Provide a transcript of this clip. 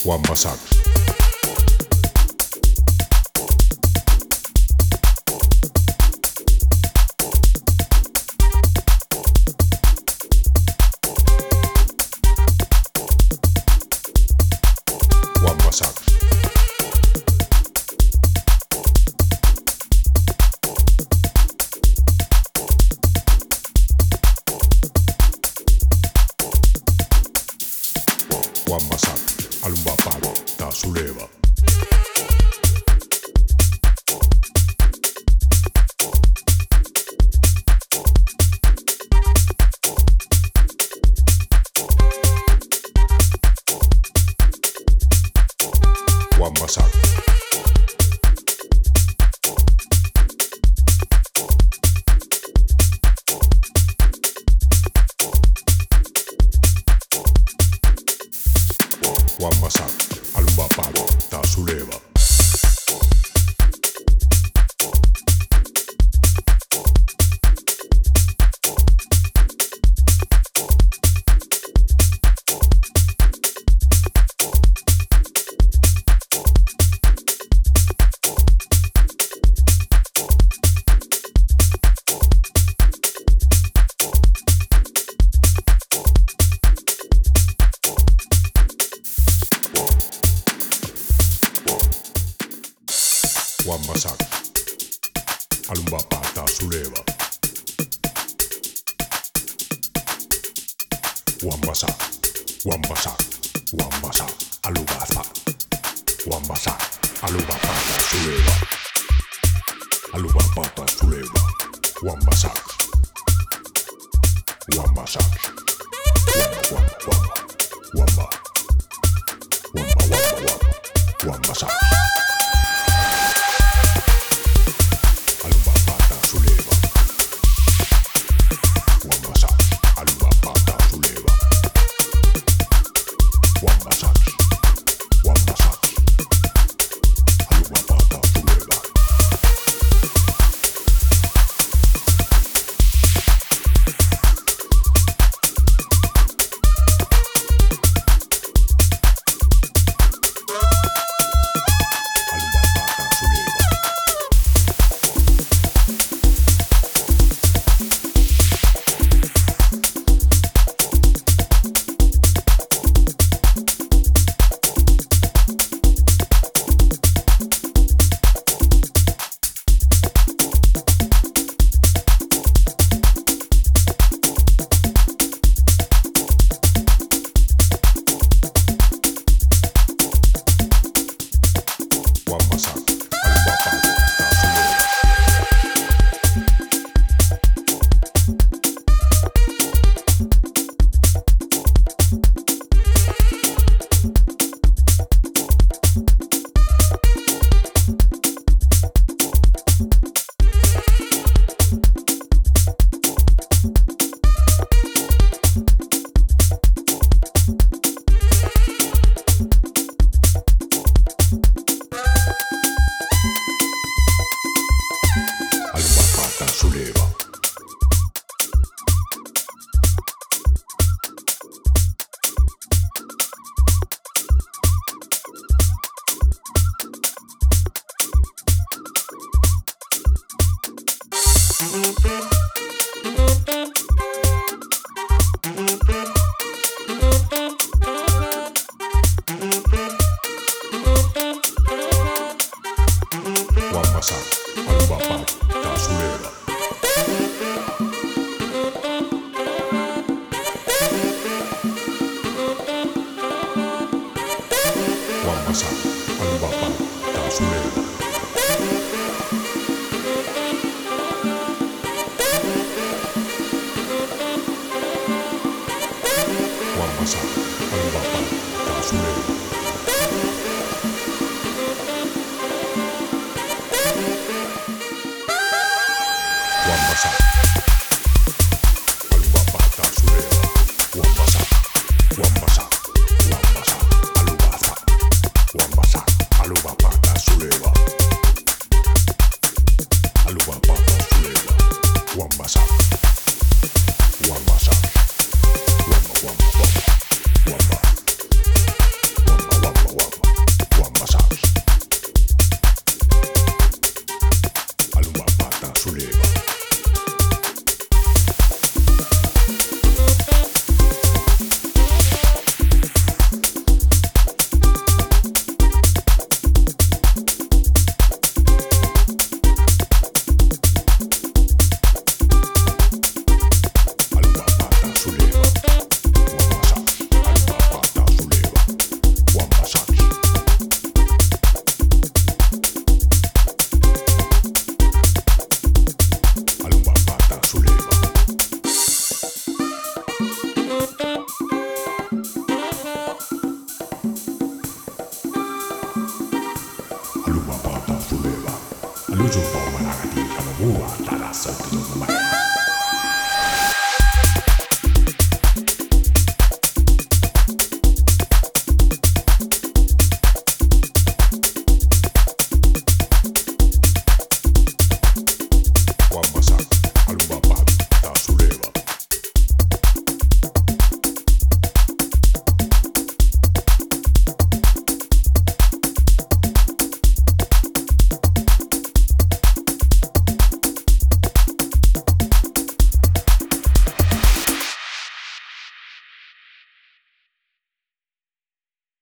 Wamba Sax. Wamba Sax. Wamba Sax. Alumba pago, ta suleva. Wamba Sax. Wamba Sax, alumba pago, ta suleva. Wamba Sax, alumba pata suleva. Wamba Sax, Wamba Sax, Wamba Sax, aluba Sax. Wamba Sax, aluba pata suleva. Aluba pata suleva. Wamba Sax, Wamba Sax, Wamba, Wamba, Wamba, Wamba, Wamba, Wamba, Wamba Sax. Wamba Sax, alumba pago, ta suleva. Wamba Sax, alumba pago, ta suleva. Wamba Sax, alumba pago, ta suleva. Wamba Sax, alumba pata suleva. Wamba Sax, Wamba Sax, Wamba Sax, aluba Sax. Wamba Sax, aluba pata suleva. Aluba pata suleva. Wamba Sax, Wamba Sax, Wamba, Wamba, Wamba, Wamba, Wamba. Lucio Pomanaga di Kamua, Tala Santo Mai.